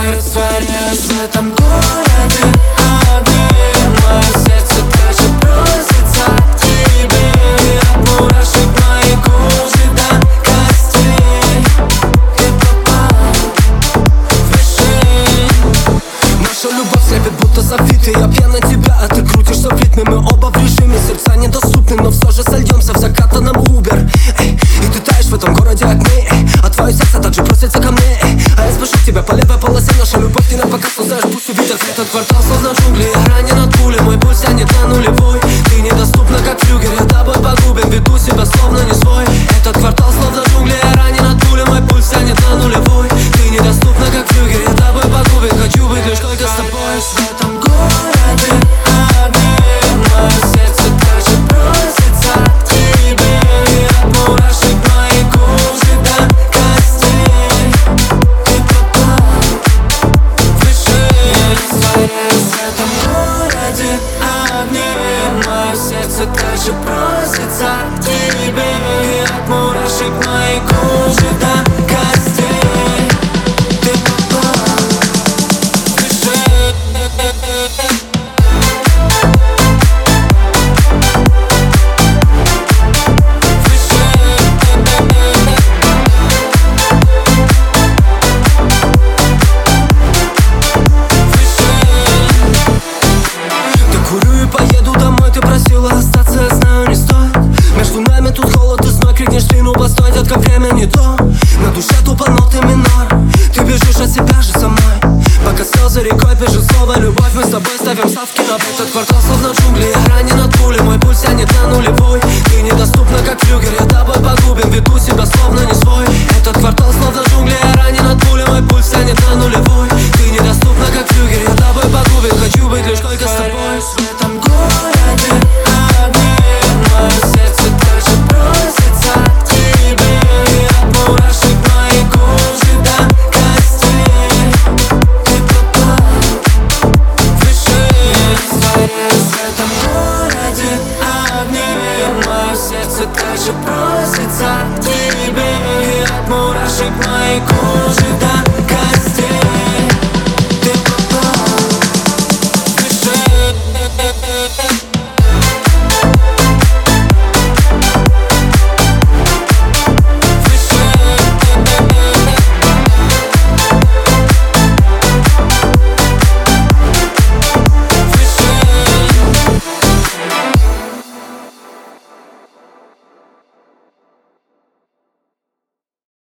Я растворяюсь в этом городе огне. Мое сердце также просится к тебе. От мурашек моей кожи до костей. Ты попал в мишень. Наша любовь слепит, будто софиты. Я пьян на тебя, а ты крутишься в ритме. Мы оба в режиме, сердца недоступны, но все же сольемся в закатанном Uber. И ты таешь в этом городе огней, а твое сердце также просится ко мне. А я спешу тебя по левой полосе. Наша любовь не на показ, но знаешь, пусть увидят. Этот квартал словно джунгли, я ранен от пули. Мой пульс тянет на нулевой. Ты недоступна, как флюгер, я тобой погубен. Веду себя словно не свой. Этот квартал словно джунгли, я ранен от пули. Мой пульс тянет на нулевой. Ты недоступна, как флюгер, я тобой погубен. Хочу быть лишь только с тобой. В этом городе огне. Мое сердце также просится к тебе. От мурашек моей кожи до костей. Ты попал в мишень. Я растворяюсь в этом городе огне. Мое сердце также просится к тебе. От мурашек моей кожи до костей. Ты попал в мишень. Курю и поеду домой, ты просила остаться, я знаю, не стоит. Между нами тут холод и зной, крикнешь длину, постой, детка, время не то. На душе тупо ноты минор, ты бежишь от себя же со мной. Пока слезы рекой бежит слово любовь, мы с тобой ставим ставки на этот квартал словно джунгли. Я ранен от пули, мой пульс тянет на нулевой. Ты недоступна, как флюгер, я тобой погубен, веду себя словно не свой. Этот квартал словно джунгли, я ранен